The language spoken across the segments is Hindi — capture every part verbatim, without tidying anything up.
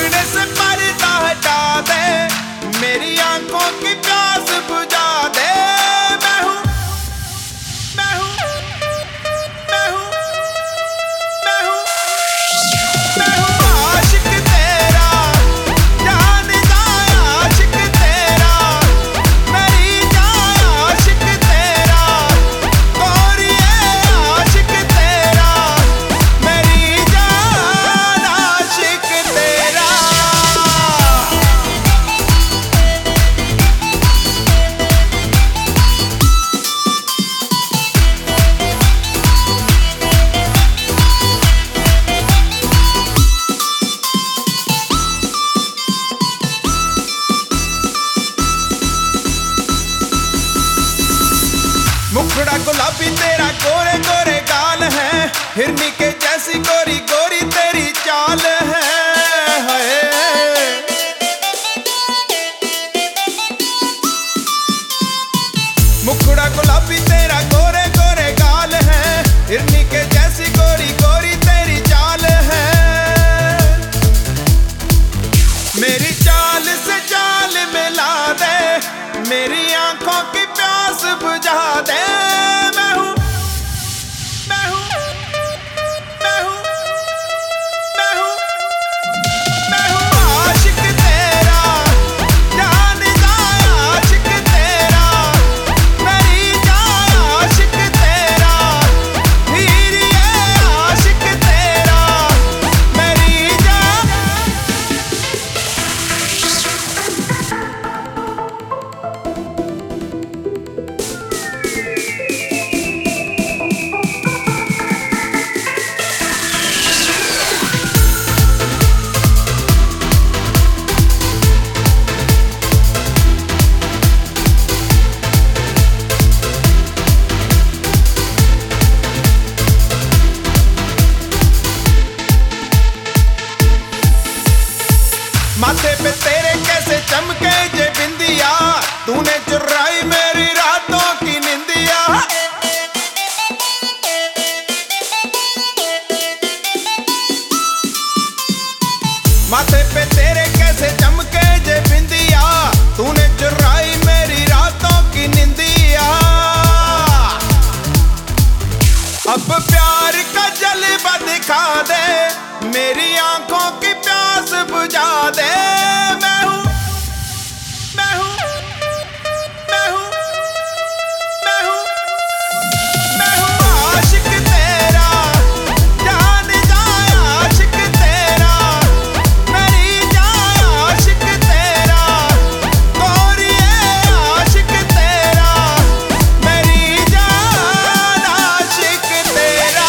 देखने से पर्दा हटा दे, मेरी आंखों की प्यास बुझा दे। मैं हूँ मैं हूँ मैं हूँ मैं हूँ मैं हूँ आशिक तेरा, जान जाए आशिक तेरा, मेरी जान आशिक तेरा, गोरिये आशिक तेरा, मेरी जान आशिक तेरा। मुखड़ा गुलाबी तेरा, गोरे गोरे गाल है, हिरनी के जैसी गोरी गोरी तेरी चाल है। हाय मुखड़ा गुलाबी तेरा, गोरे गोरे गाल है, हिरनी के जैसी गोरी गोरी तेरी चाल है। मेरी चाल से चाल मिला दे, मेरी आंखों की प्यास बुझा दे। मैं हूँ मैं हूँ मैं हूँ मैं हूँ मैं हूँ आशिक तेरा, जान जाए आशिक तेरा, मेरी जान आशिक तेरा, हीरिए आशिक तेरा, मेरी जान। माथे पे तेरे कैसे चमके जे बिंदिया, तूने चुराई मेरी रातों की निंदिया। माथे पे तेरे कैसे चमके जे बिंदिया, तूने चुराई मेरी रातों की निंदिया। अब प्यार का जलवा दिखा दे, मेरी आंखों की प्यास बुझा दे। मैं हूँ मैं हूँ मैं हूँ मैं हूँ मैं हूँ आशिक तेरा, जान जाए आशिक तेरा, मेरी जान आशिक तेरा, गोरिये आशिक तेरा, मेरी जान आशिक तेरा।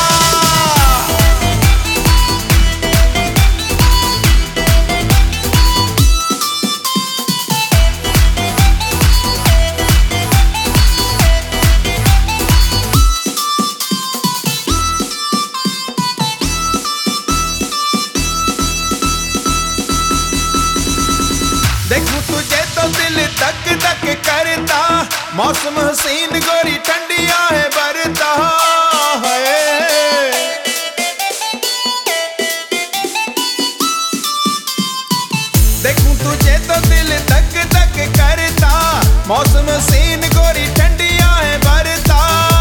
देखूं तुझे तो दिल धक धक करता, मौसम हसीन गोरी ठंडिया है बरता है। देखूं तुझे तो दिल धक धक करता, मौसम हसीन गोरी ठंडिया है बरता।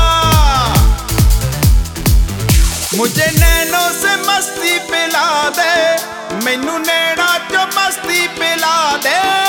मुझे नैनों से मस्ती पिला दे, मैनू नैना चो मस्ती पिला दे।